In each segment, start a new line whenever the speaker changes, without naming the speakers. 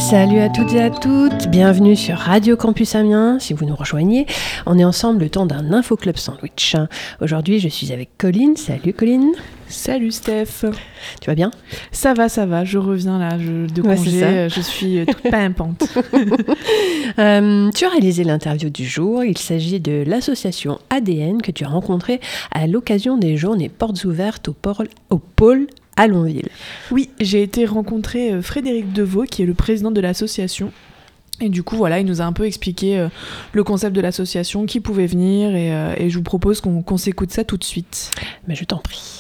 Salut à toutes et à toutes, bienvenue sur Radio Campus Amiens. Si vous nous rejoignez, on est ensemble le temps d'un Info Club Sandwich. Aujourd'hui, je suis avec Colline. Salut Colline.
Salut Steph.
Tu vas bien ?
Ça va, je reviens là de congé, je suis toute pimpante.
Tu as réalisé l'interview du jour, il s'agit de l'association ADN que tu as rencontrée à l'occasion des journées portes ouvertes au pôle à Longville.
Oui, j'ai été rencontrer Frédéric Deveau qui est le président de l'association. Et du coup, voilà, il nous a un peu expliqué le concept de l'association, qui pouvait venir et je vous propose qu'on s'écoute ça tout de suite.
Mais je t'en prie.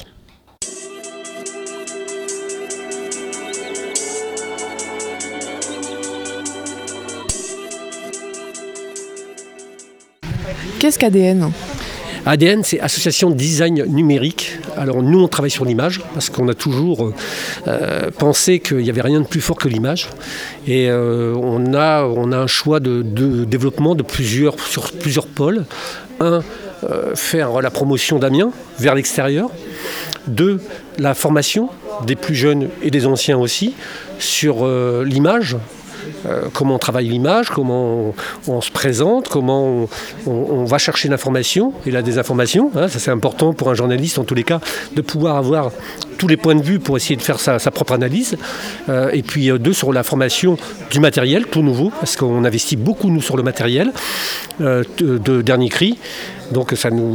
Qu'est-ce qu'ADN ?
ADN, c'est Association Design Numérique. Alors nous, on travaille sur l'image parce qu'on a toujours pensé qu'il n'y avait rien de plus fort que l'image. Et on a un choix de développement sur plusieurs pôles. Un, faire la promotion d'Amiens vers l'extérieur. Deux, la formation des plus jeunes et des anciens aussi sur l'image. Comment on travaille l'image, comment on se présente, comment on va chercher l'information et la désinformation. Ça c'est important pour un journaliste en tous les cas de pouvoir avoir tous les points de vue pour essayer de faire sa propre analyse. Et puis deux, sur la formation du matériel, tout nouveau, parce qu'on investit beaucoup nous sur le matériel de dernier cri. Donc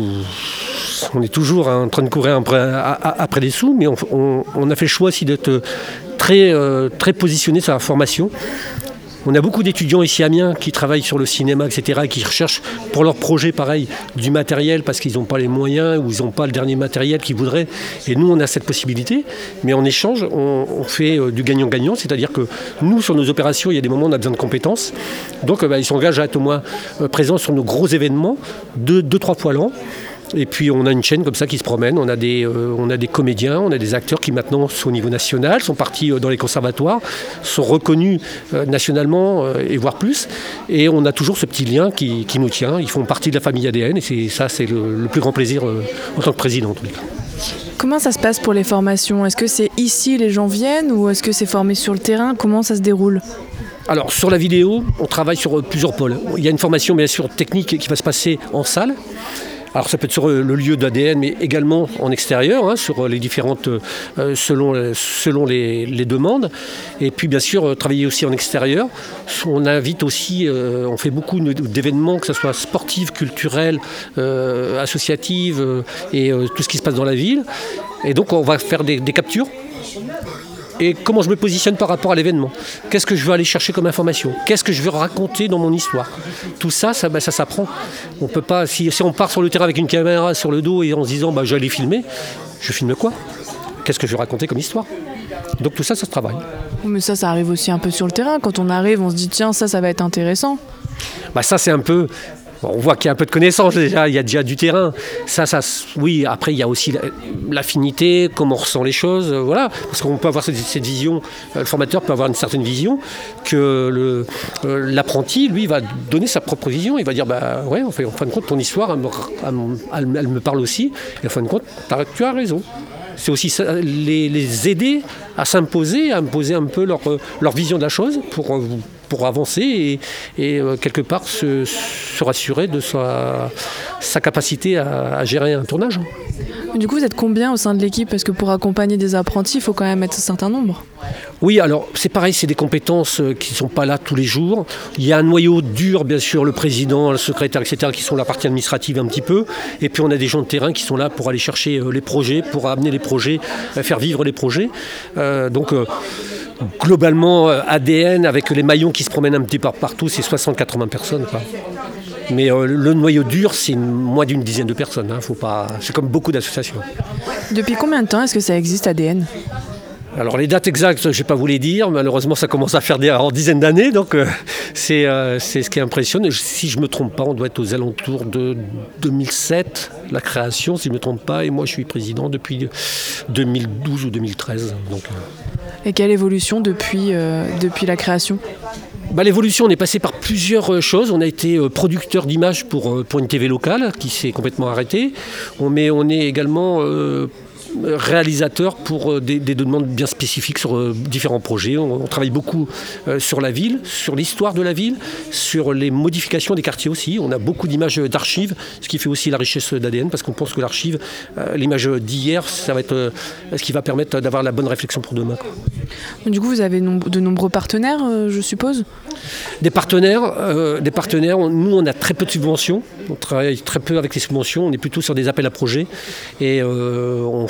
on est toujours en train de courir après des sous, mais on a fait le choix aussi d'être très positionné sur la formation. On a beaucoup d'étudiants ici à Amiens qui travaillent sur le cinéma, etc., et qui recherchent pour leur projet, pareil, du matériel parce qu'ils n'ont pas les moyens ou ils n'ont pas le dernier matériel qu'ils voudraient. Et nous, on a cette possibilité. Mais en échange, on fait du gagnant-gagnant, c'est-à-dire que nous, sur nos opérations, il y a des moments où on a besoin de compétences. Donc, ils s'engagent à être au moins présents sur nos gros événements, 2-3 fois l'an. Et puis on a une chaîne comme ça qui se promène, on a des comédiens, on a des acteurs qui maintenant sont au niveau national, sont partis dans les conservatoires, sont reconnus nationalement et voire plus. Et on a toujours ce petit lien qui nous tient, ils font partie de la famille ADN et c'est le plus grand plaisir en tant que président en tous les cas.
Comment ça se passe pour les formations ? Est-ce que c'est ici les gens viennent ou est-ce que c'est formé sur le terrain ? Comment ça se déroule ?
Alors sur la vidéo, on travaille sur plusieurs pôles. Il y a une formation bien sûr technique qui va se passer en salle. Alors ça peut être sur le lieu d'ADN, mais également en extérieur, sur les différentes, selon les demandes. Et puis bien sûr, travailler aussi en extérieur. On invite aussi, on fait beaucoup d'événements, que ce soit sportifs, culturels, associatifs et tout ce qui se passe dans la ville. Et donc on va faire des captures. Et comment je me positionne par rapport à l'événement. Qu'est-ce que je veux aller chercher comme information ? Qu'est-ce que je veux raconter dans mon histoire ? Tout ça, ça s'apprend. On peut pas, si on part sur le terrain avec une caméra sur le dos et en se disant j'allais filmer, je filme quoi ? Qu'est-ce que je veux raconter comme histoire ? Donc tout ça, ça se travaille.
Mais ça arrive aussi un peu sur le terrain. Quand on arrive, on se dit tiens, ça va être intéressant.
Ça c'est un peu... On voit qu'il y a un peu de connaissances déjà, il y a déjà du terrain. Oui, après il y a aussi l'affinité, comment on ressent les choses, voilà. Parce qu'on peut avoir cette vision, le formateur peut avoir une certaine vision, que l'apprenti, lui, va donner sa propre vision. Il va dire, en fin de compte, ton histoire, elle me parle aussi. Et en fin de compte, tu as raison. C'est aussi ça, les aider à s'imposer, à imposer un peu leur vision de la chose pour avancer et quelque part se rassurer de sa capacité à gérer un tournage.
Du coup, vous êtes combien au sein de l'équipe ? Parce que pour accompagner des apprentis, il faut quand même être un certain nombre.
Oui, alors c'est pareil, c'est des compétences qui ne sont pas là tous les jours. Il y a un noyau dur, bien sûr, le président, le secrétaire, etc., qui sont la partie administrative un petit peu. Et puis on a des gens de terrain qui sont là pour aller chercher les projets, pour amener les projets, faire vivre les projets. Globalement, ADN, avec les maillons qui se promènent un petit peu partout, c'est 60-80 personnes, quoi. Mais le noyau dur, c'est moins d'une dizaine de personnes. C'est comme beaucoup d'associations.
Depuis combien de temps est-ce que ça existe, ADN ?
Alors les dates exactes, je ne vais pas vous les dire. Malheureusement, ça commence à faire en dizaines d'années. Donc c'est ce qui impressionne. Si je ne me trompe pas, on doit être aux alentours de 2007, la création, si je ne me trompe pas. Et moi, je suis président depuis 2012 ou 2013. Donc,
Et quelle évolution depuis la création ?
L'évolution, on est passé par plusieurs choses. On a été producteur d'images pour une TV locale qui s'est complètement arrêtée. On est également réalisateurs pour des demandes bien spécifiques sur différents projets. On travaille beaucoup sur la ville, sur l'histoire de la ville, sur les modifications des quartiers aussi. On a beaucoup d'images d'archives, ce qui fait aussi la richesse d'ADN, parce qu'on pense que l'archive, l'image d'hier, ça va être ce qui va permettre d'avoir la bonne réflexion pour demain.
Du coup, vous avez de nombreux partenaires, je suppose ?
Des partenaires, nous on a très peu de subventions, on travaille très peu avec les subventions, on est plutôt sur des appels à projets et on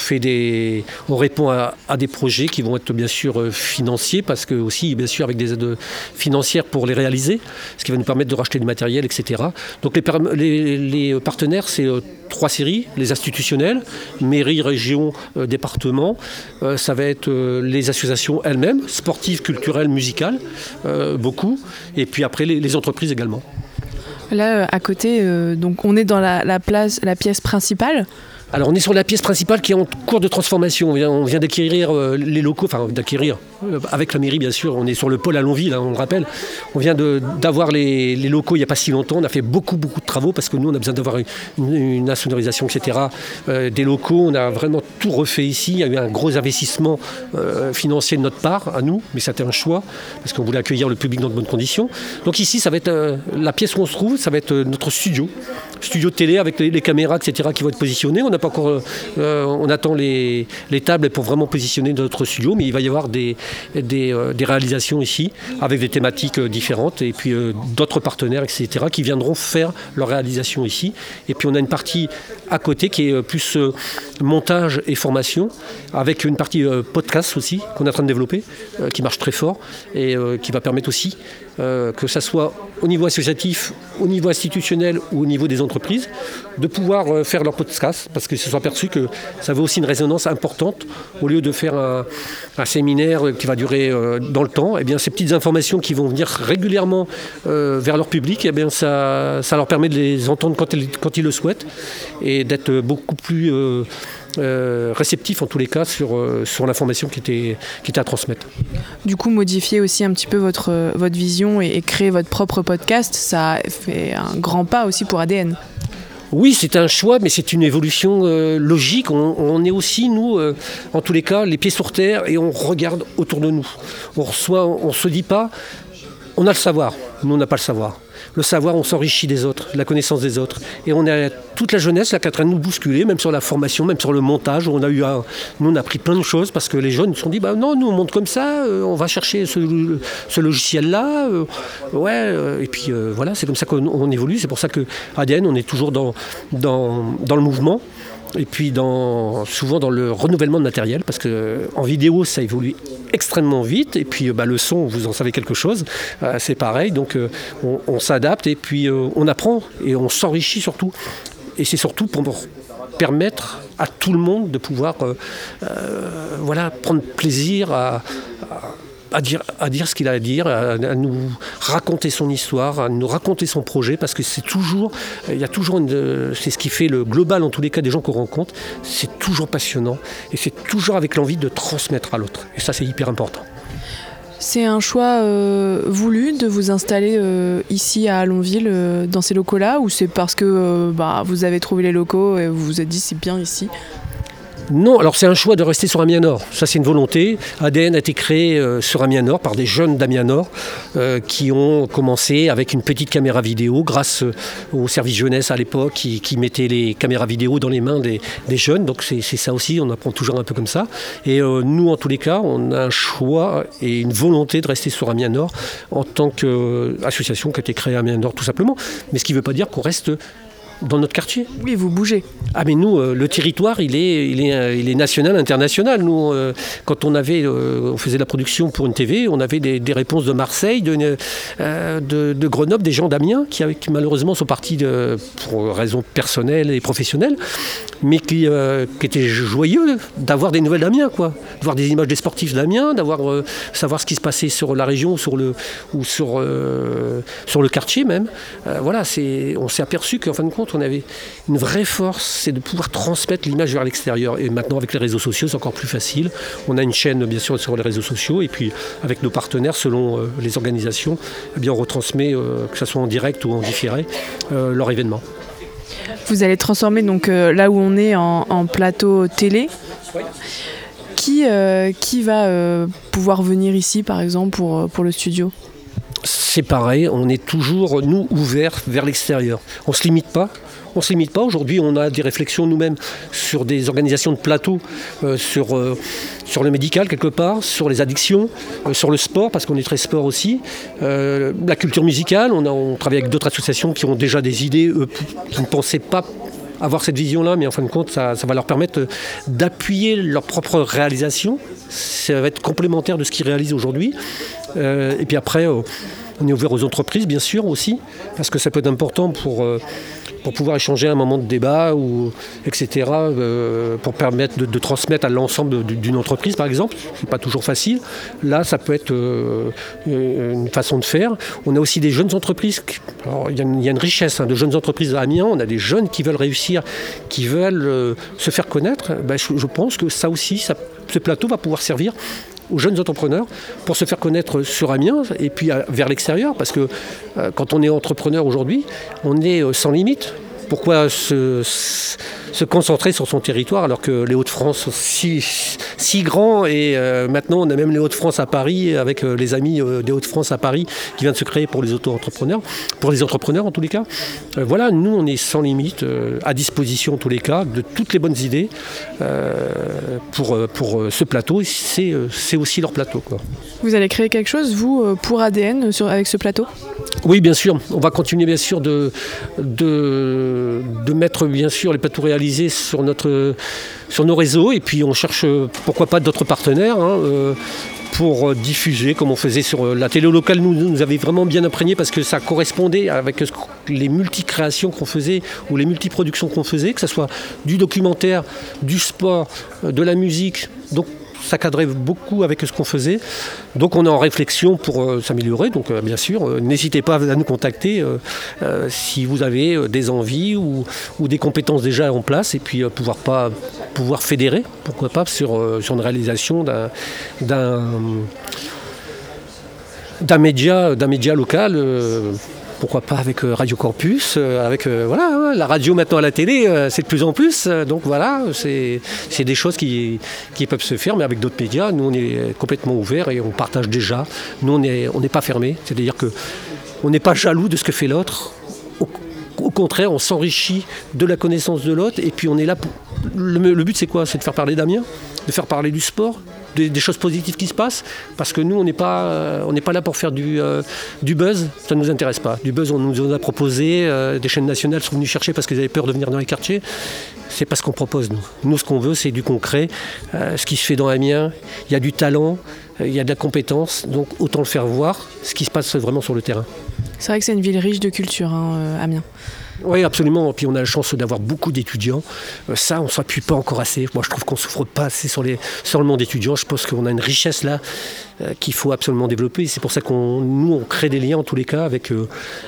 répond à des projets qui vont être bien sûr financiers, parce que aussi bien sûr avec des aides financières pour les réaliser, ce qui va nous permettre de racheter du matériel, etc. Donc les partenaires, c'est 3 séries, les institutionnels, mairie, région, département, ça va être les associations elles-mêmes, sportives, culturelles, musicales, beaucoup, et puis après les entreprises également.
Là, à côté, donc on est dans la pièce principale.
Alors on est sur la pièce principale qui est en cours de transformation. On vient d'acquérir les locaux, avec la mairie bien sûr. On est sur le pôle à Longville, on le rappelle. On vient d'avoir les locaux il n'y a pas si longtemps. On a fait beaucoup de travaux parce que nous on a besoin d'avoir une insonorisation, etc. Des locaux, on a vraiment tout refait ici. Il y a eu un gros investissement financier de notre part, à nous, mais c'était un choix parce qu'on voulait accueillir le public dans de bonnes conditions. Donc ici ça va être la pièce où on se trouve, ça va être notre studio de télé avec les caméras, etc. qui vont être positionnées. On attend les tables pour vraiment positionner notre studio, mais il va y avoir des réalisations ici avec des thématiques différentes et puis d'autres partenaires, etc. qui viendront faire leur réalisation ici. Et puis on a une partie à côté qui est plus montage et formation, avec une partie podcast aussi qu'on est en train de développer, qui marche très fort et qui va permettre aussi que ça soit au niveau associatif, au niveau institutionnel ou au niveau des entreprises, de pouvoir faire leur podcast, parce qu'ils se sont aperçus que ça avait aussi une résonance importante. Au lieu de faire un séminaire qui va durer dans le temps, eh bien, ces petites informations qui vont venir régulièrement vers leur public, eh bien, ça leur permet de les entendre quand ils le souhaitent et d'être beaucoup plus réceptif en tous les cas sur l'information qui était à transmettre.
Du coup, modifier aussi un petit peu votre vision et créer votre propre podcast, ça fait un grand pas aussi pour ADN.
Oui, c'est un choix, mais c'est une évolution logique. On est aussi, nous, en tous les cas, les pieds sur terre et on regarde autour de nous. On se dit pas, on a le savoir. Nous, on n'a pas le savoir. Le savoir, on s'enrichit des autres, la connaissance des autres. Et on a toute la jeunesse là, qui est en train de nous bousculer, même sur la formation, même sur le montage. Où nous, on a appris plein de choses parce que les jeunes nous sont dit, non, nous, on monte comme ça, on va chercher ce logiciel-là. Et puis voilà, c'est comme ça qu'on évolue. C'est pour ça que ADN, on est toujours dans le mouvement. Et puis souvent dans le renouvellement de matériel, parce qu'en vidéo ça évolue extrêmement vite, et puis le son, vous en savez quelque chose, c'est pareil, donc on s'adapte et puis on apprend et on s'enrichit surtout. Et c'est surtout pour permettre à tout le monde de pouvoir prendre plaisir à dire ce qu'il a à dire, à nous raconter son histoire, à nous raconter son projet, parce que c'est ce qui fait le global en tous les cas des gens qu'on rencontre, c'est toujours passionnant et c'est toujours avec l'envie de transmettre à l'autre. Et ça, c'est hyper important.
C'est un choix voulu de vous installer ici à Longville, dans ces locaux-là, ou c'est parce que vous avez trouvé les locaux et vous vous êtes dit c'est bien ici ?
Non, alors c'est un choix de rester sur Amiens Nord. Ça, c'est une volonté. ADN a été créé sur Amiens Nord par des jeunes d'Amiens Nord qui ont commencé avec une petite caméra vidéo grâce au service jeunesse à l'époque qui mettait les caméras vidéo dans les mains des jeunes. Donc c'est ça aussi, on apprend toujours un peu comme ça. Et nous, en tous les cas, on a un choix et une volonté de rester sur Amiens Nord en tant qu'association qui a été créée à Amiens Nord tout simplement. Mais ce qui ne veut pas dire qu'on reste dans notre quartier.
Oui, vous bougez.
Ah mais nous, le territoire, il est national, international. Nous, quand on faisait la production pour une TV, on avait des réponses de Marseille, de Grenoble, des gens d'Amiens qui malheureusement sont partis pour raisons personnelles et professionnelles, mais qui étaient joyeux d'avoir des nouvelles d'Amiens, quoi. De voir des images des sportifs d'Amiens, savoir ce qui se passait sur la région ou sur le quartier même. On s'est aperçu qu'en fin de compte, on avait une vraie force, c'est de pouvoir transmettre l'image vers l'extérieur. Et maintenant, avec les réseaux sociaux, c'est encore plus facile. On a une chaîne, bien sûr, sur les réseaux sociaux. Et puis, avec nos partenaires, selon les organisations, eh bien, on retransmet, que ce soit en direct ou en différé, leur événement.
Vous allez transformer donc là où on est en plateau télé.
Oui.
Qui va pouvoir venir ici, par exemple, pour le studio ?
C'est pareil, on est toujours, nous, ouverts vers l'extérieur. On ne se limite pas. Aujourd'hui, on a des réflexions nous-mêmes sur des organisations de plateaux, sur le médical quelque part, sur les addictions, sur le sport, parce qu'on est très sport aussi. La culture musicale, on travaille avec d'autres associations qui ont déjà des idées, qui ne pensaient pas avoir cette vision-là, mais en fin de compte, ça va leur permettre d'appuyer leur propre réalisation. Ça va être complémentaire de ce qu'ils réalisent aujourd'hui. Et puis après, on est ouvert aux entreprises, bien sûr, aussi, parce que ça peut être important pour pouvoir échanger un moment de débat, etc., pour permettre de transmettre à l'ensemble d'une entreprise, par exemple. C'est pas toujours facile. Là, ça peut être une façon de faire. On a aussi des jeunes entreprises. Alors, il y a une richesse de jeunes entreprises à Amiens. On a des jeunes qui veulent réussir, qui veulent se faire connaître. Je pense que ça aussi, ce plateau va pouvoir servir aux jeunes entrepreneurs pour se faire connaître sur Amiens et puis vers l'extérieur, parce que quand on est entrepreneur aujourd'hui, on est sans limite. Pourquoi se concentrer sur son territoire alors que les Hauts-de-France sont si grands, et maintenant on a même les Hauts-de-France à Paris avec les amis des Hauts-de-France à Paris qui viennent de se créer pour les auto-entrepreneurs, pour les entrepreneurs en tous les cas. Voilà, nous on est sans limite, à disposition en tous les cas de toutes les bonnes idées pour ce plateau. C'est aussi leur plateau, quoi.
Vous allez créer quelque chose, vous, pour ADN avec ce plateau ?
Oui, bien sûr. On va continuer, bien sûr, de mettre, bien sûr, les plateaux réalisés sur nos réseaux. Et puis, on cherche, pourquoi pas, d'autres partenaires pour diffuser, comme on faisait sur la télé locale. Nous avait vraiment bien imprégné parce que ça correspondait avec les multi-créations qu'on faisait ou les multi-productions qu'on faisait, que ce soit du documentaire, du sport, de la musique. Donc, ça cadrait beaucoup avec ce qu'on faisait. Donc on est en réflexion pour s'améliorer. Donc bien sûr, n'hésitez pas à nous contacter si vous avez des envies ou des compétences déjà en place, et puis pouvoir fédérer, pourquoi pas, sur une réalisation d'un média local. Pourquoi pas avec Radio Campus, voilà, la radio maintenant à la télé, c'est de plus en plus. Donc voilà, c'est des choses qui peuvent se faire, mais avec d'autres médias. Nous, on est complètement ouverts et on partage déjà. Nous, on n'est pas fermés. C'est-à-dire qu'on n'est pas jaloux de ce que fait l'autre. Au contraire, on s'enrichit de la connaissance de l'autre. Et puis on est là pour... Le but, c'est quoi ? C'est de faire parler d'Amiens, de faire parler du sport, des choses positives qui se passent, parce que nous, on n'est pas là pour faire du buzz, ça ne nous intéresse pas. Du buzz, on nous en a proposé, des chaînes nationales sont venues chercher parce qu'ils avaient peur de venir dans les quartiers. C'est pas ce qu'on propose, nous. Nous, ce qu'on veut, c'est du concret. Ce qui se fait dans Amiens, il y a du talent, il y a de la compétence, donc autant le faire voir, ce qui se passe vraiment sur le terrain.
C'est vrai que c'est une ville riche de culture, Amiens.
Oui, absolument. Puis on a la chance d'avoir beaucoup d'étudiants. Ça, on ne s'appuie pas encore assez. Moi, je trouve qu'on ne souffre pas assez sur le monde étudiant. Je pense qu'on a une richesse là qu'il faut absolument développer. C'est pour ça qu'on crée des liens en tous les cas avec le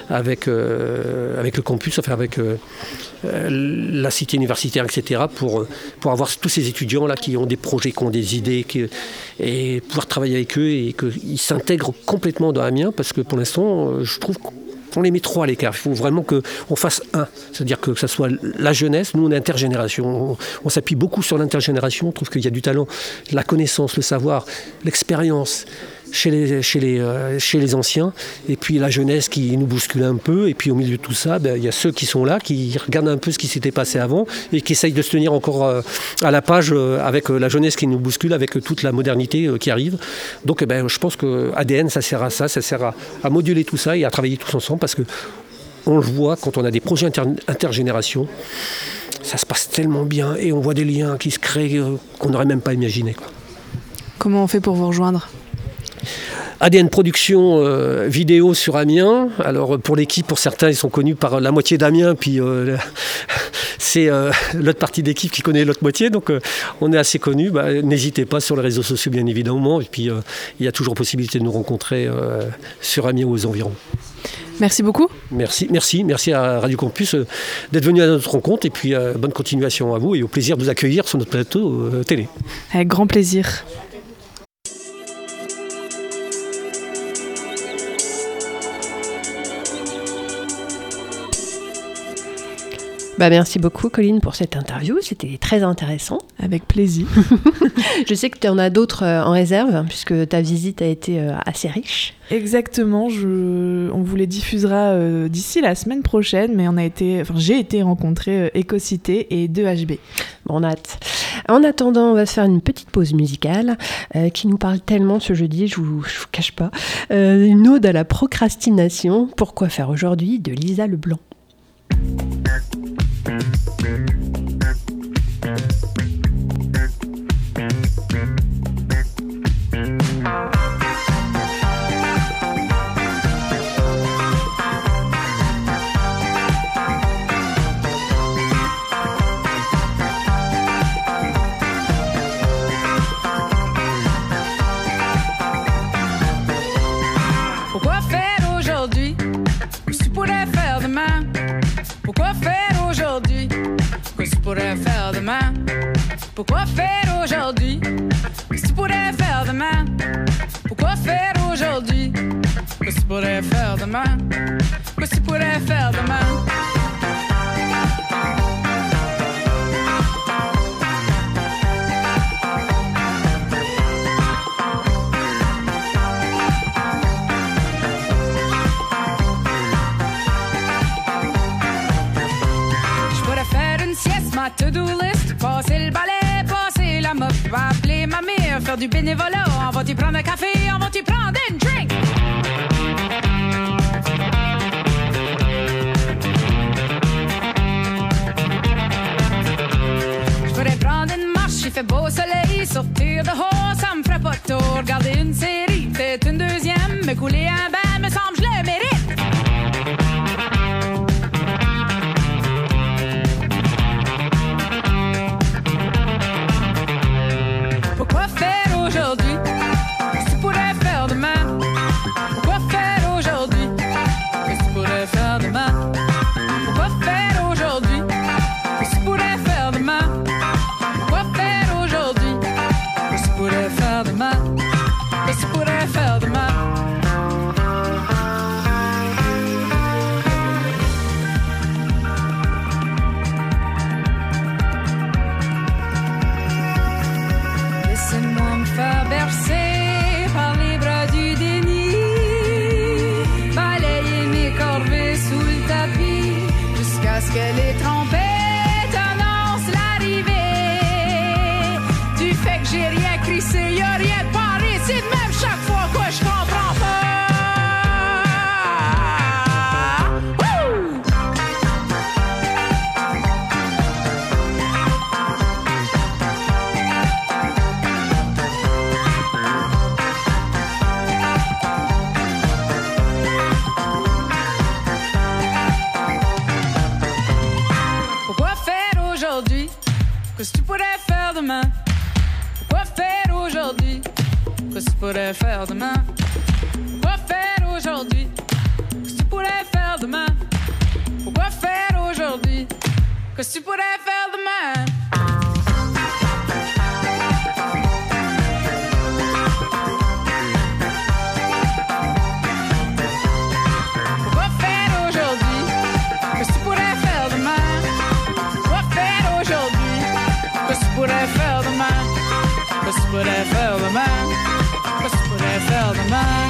campus, enfin avec la cité universitaire, etc. pour avoir tous ces étudiants là qui ont des projets, qui ont des idées, et pouvoir travailler avec eux et qu'ils s'intègrent complètement dans Amiens, parce que pour l'instant, je trouve on les met trop à l'écart. Il faut vraiment qu'on fasse un. C'est-à-dire que ça soit la jeunesse. Nous, on est intergénération. On s'appuie beaucoup sur l'intergénération. On trouve qu'il y a du talent, la connaissance, le savoir, l'expérience chez les anciens. Et puis la jeunesse qui nous bouscule un peu. Et puis au milieu de tout ça, il y a ceux qui sont là, qui regardent un peu ce qui s'était passé avant et qui essayent de se tenir encore à la page avec la jeunesse qui nous bouscule, avec toute la modernité qui arrive. Donc je pense que ADN, ça sert à ça. Ça sert à moduler tout ça et à travailler tous ensemble, parce que on le voit quand on a des projets intergénération, ça se passe tellement bien et on voit des liens qui se créent qu'on n'aurait même pas imaginé, quoi.
Comment on fait pour vous rejoindre ?
ADN Production vidéo sur Amiens. Alors pour l'équipe, pour certains, ils sont connus par la moitié d'Amiens, puis c'est l'autre partie d'équipe qui connaît l'autre moitié, donc on est assez connus. N'hésitez pas sur les réseaux sociaux, bien évidemment, et puis il y a toujours possibilité de nous rencontrer sur Amiens ou aux environs.
Merci beaucoup.
Merci à Radio Campus d'être venu à notre rencontre, et puis bonne continuation à vous et au plaisir de vous accueillir sur notre plateau télé.
Avec grand plaisir.
Merci beaucoup Colline pour cette interview, c'était très intéressant.
Avec plaisir.
Je sais que tu en as d'autres en réserve puisque ta visite a été assez riche.
Exactement, on vous les diffusera d'ici la semaine prochaine, mais j'ai été rencontrer Écocité et 2HB.
On a hâte. En attendant, on va se faire une petite pause musicale qui nous parle tellement ce jeudi, je vous cache pas. Une ode à la procrastination, Pourquoi faire aujourd'hui de Lisa Leblanc.
Pourquoi faire aujourd'hui ce que tu pourrais faire demain? Pourquoi faire aujourd'hui ce que tu pourrais faire demain? Pourquoi faire aujourd'hui ce que tu pourrais faire demain? Pourquoi faire aujourd'hui ce que tu pourrais faire demain? Ce que tu pourrais faire demain? Ma to-do list, passer le balai, passer la mop, va appeler ma mère, faire du bénévolat, on va t'y prendre un café, on va t'y prendre une drink. Je pourrais prendre une marche, il fait beau soleil, sortir dehors, ça me ferait pas de tour, regarder une série, peut-être une deuxième, me couler un bain, me semble je le mérite. Pourquoi faire aujourd'hui ce que tu pourrais faire demain? Pourquoi faire aujourd'hui ce que tu pourrais faire demain? Pourquoi faire aujourd'hui ce que tu pourrais faire demain? Pourquoi faire aujourd'hui ce que tu pourrais faire demain? Ce que tu pourrais faire demain? Laissez-moi me faire bercer par les bras du déni, balayer mes corvées sous le tapis, jusqu'à ce que les trompettes annoncent l'arrivée du fait que j'ai rien crissé, y'a rien de paré, c'est de même chaque fois que je comprends pas. Wouh! Pourquoi faire aujourd'hui que tu pourrais faire demain? Pourquoi faire aujourd'hui que tu pourrais faire demain? Pourquoi faire aujourd'hui que tu pourrais faire demain? Pourquoi faire aujourd'hui que tu pourrais faire demain? Pourquoi faire aujourd'hui que tu pourrais faire demain? Pourquoi faire aujourd'hui que tu pourrais faire demain? Que tu pourrais faire demain? Que tu pourrais faire demain?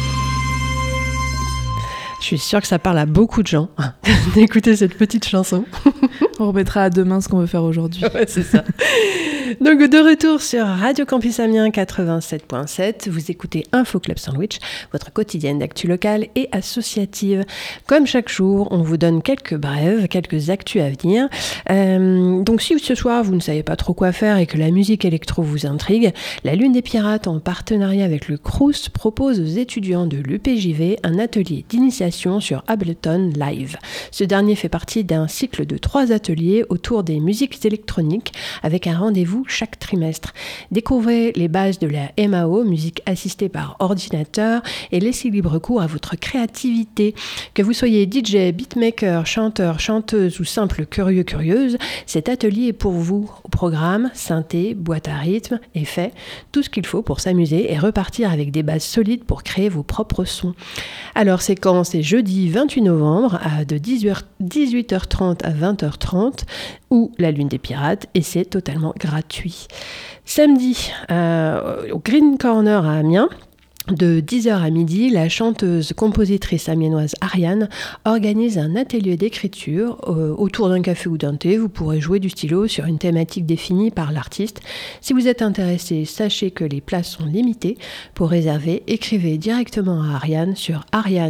Je suis sûre que ça parle à beaucoup de gens d'écouter cette petite chanson.
On remettra à demain ce qu'on veut faire aujourd'hui.
Ouais, c'est ça. Donc de retour sur Radio Campus Amiens 87.7, vous écoutez Info Club Sandwich, votre quotidienne d'actu locale et associative. Comme chaque jour, on vous donne quelques brèves, quelques actus à venir. Donc si ce soir vous ne savez pas trop quoi faire et que la musique électro vous intrigue, la Lune des Pirates en partenariat avec le Crous propose aux étudiants de l'UPJV un atelier d'initiation sur Ableton Live. Ce dernier fait partie d'un cycle de 3 ateliers autour des musiques électroniques avec un rendez-vous vous chaque trimestre. Découvrez les bases de la MAO, musique assistée par ordinateur, et laissez libre cours à votre créativité. Que vous soyez DJ, beatmaker, chanteur, chanteuse ou simple curieux, curieuse, cet atelier est pour vous. Au programme, synthé, boîte à rythme, effets, tout ce qu'il faut pour s'amuser et repartir avec des bases solides pour créer vos propres sons. Alors, séquence est jeudi 28 novembre de 18h30 à 20h30 ou la Lune des Pirates, et c'est totalement gratuit. Samedi, au Green Corner à Amiens, de 10h à midi, la chanteuse, compositrice amiénoise Ariane organise un atelier d'écriture autour d'un café ou d'un thé. Vous pourrez jouer du stylo sur une thématique définie par l'artiste. Si vous êtes intéressé, sachez que les places sont limitées. Pour réserver, écrivez directement à Ariane sur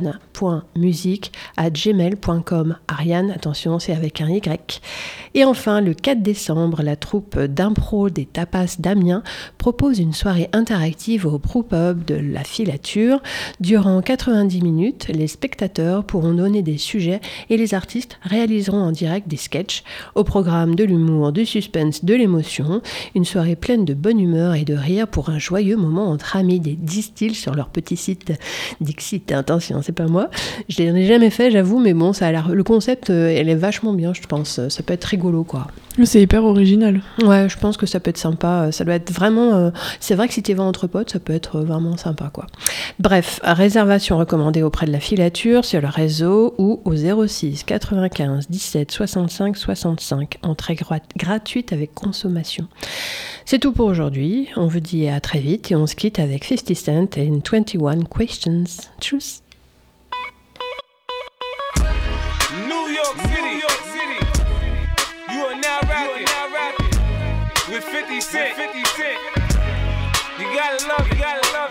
ariane.musique@gmail.com. Ariane, attention, c'est avec un Y. Et enfin, le 4 décembre, la troupe d'impro des Tapas d'Amiens propose une soirée interactive au Brewpub de la Filature. Durant 90 minutes, les spectateurs pourront donner des sujets et les artistes réaliseront en direct des sketchs. Au programme, de l'humour, du suspense, de l'émotion. Une soirée pleine de bonne humeur et de rire pour un joyeux moment entre amis, des distilles sur leur petit site Dixit. Attention, c'est pas moi. Je l'ai jamais fait, j'avoue, mais bon, ça a l'air. Le concept, elle est vachement bien, je pense. Ça peut être rigolo, quoi.
C'est hyper original.
Ouais, je pense que ça peut être sympa. Ça doit être vraiment... c'est vrai que si tu vas entre potes, ça peut être vraiment sympa, quoi. Bref, réservation recommandée auprès de la Filature sur le réseau ou au 06 95 17 65 65. Entrée gratuite avec consommation. C'est tout pour aujourd'hui. On vous dit à très vite et on se quitte avec 50 Cent et 21 Questions. Tchuss.
New York City. You are now rapping with 50 Cent. You gotta love it.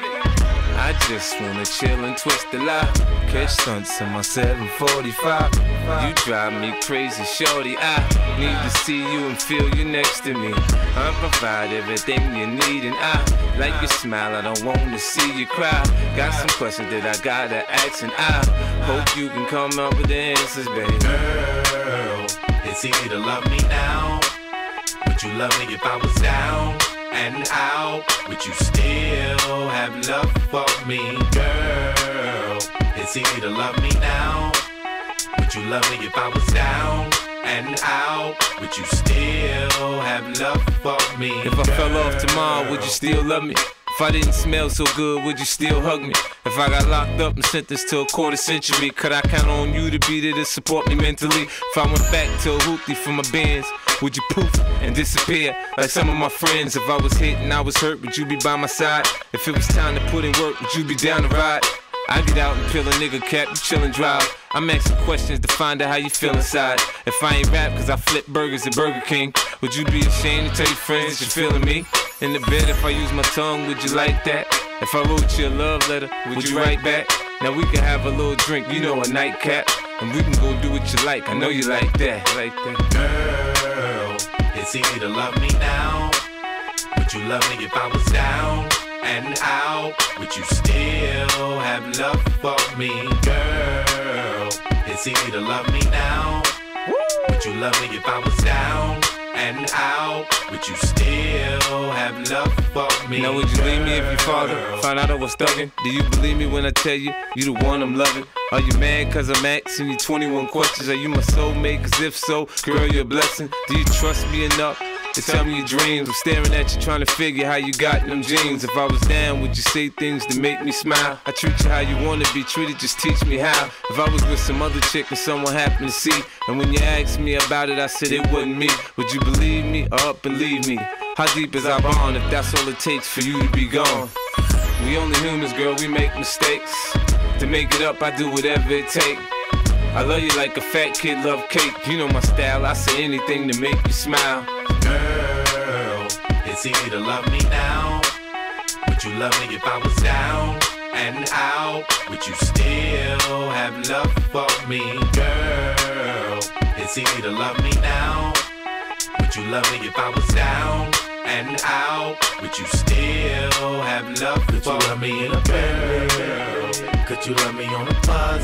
I just wanna chill and twist the lie. Catch stunts in my 745. You drive me crazy, shorty. I need to see you and feel you next to me. I provide everything you need, and I like your smile. I don't wanna see you cry. Got some questions that I gotta ask, and I hope you can come up with the answers, baby.
Girl, it's easy to love me now. Would you love me if I was down and out? Would you still have love for me? Girl, it's easy to love me now. Would you love me if I was down and out? Would you still have love for me?
If I fell off tomorrow, would you still love me? If I didn't smell so good, would you still hug me? If I got locked up and sentenced to a quarter century, could I count on you to be there to support me mentally? If I went back to a hoopty for my bands, would you poof and disappear like some of my friends? If I was hit and I was hurt, would you be by my side? If it was time to put in work, would you be down to ride? I get out and peel a nigga cap, you chillin' drive. I'm asking questions to find out how you feel inside. If I ain't rap cause I flip burgers at Burger King, would you be ashamed to tell your friends that you're feeling me? In the bed if I use my tongue, would you like that? If I wrote you a love letter, would you write back? Now we can have a little drink, you know, a nightcap, and we can go do what you like, I know you like that.
Girl, it's easy to love me now. Would you love me if I was down and out? Would you still have love for me? Girl, it's easy to love me now. Would you love me if I was down and out? Would you still have love for me?
Now would you leave me if your father found out I was thugging? Do you believe me when I tell you, you the one I'm loving? Are you mad cause I'm asking you 21 questions? Are you my soulmate? Cause if so, girl, you're a blessing. Do you trust me enough to tell me your dreams? I'm staring at you trying to figure how you got them jeans. If I was down, would you say things to make me smile? I treat you how you wanna be treated, just teach me how. If I was with some other chick and someone happened to see, and when you asked me about it, I said it wasn't me, would you believe me or up and leave me? How deep is our bond if that's all it takes for you to be gone? We only humans, girl, we make mistakes. To make it up, I do whatever it takes. I love you like a fat kid love cake. You know my style, I say anything to make you smile.
Girl, it's easy to love me now. Would you love me if I was down and out? Would you still have love for me? Girl, it's easy to love me now. Would you love me if I was down and out? Would you still have love for me? Could you love me in a girl? Could you love me on a bus?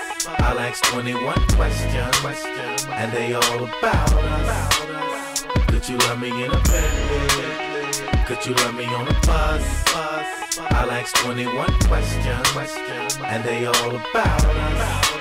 I'll ask 21 questions, and they all about us. Could you love me in a Bentley? Could you love me on a bus? I'll ask 21 questions, and they all about us.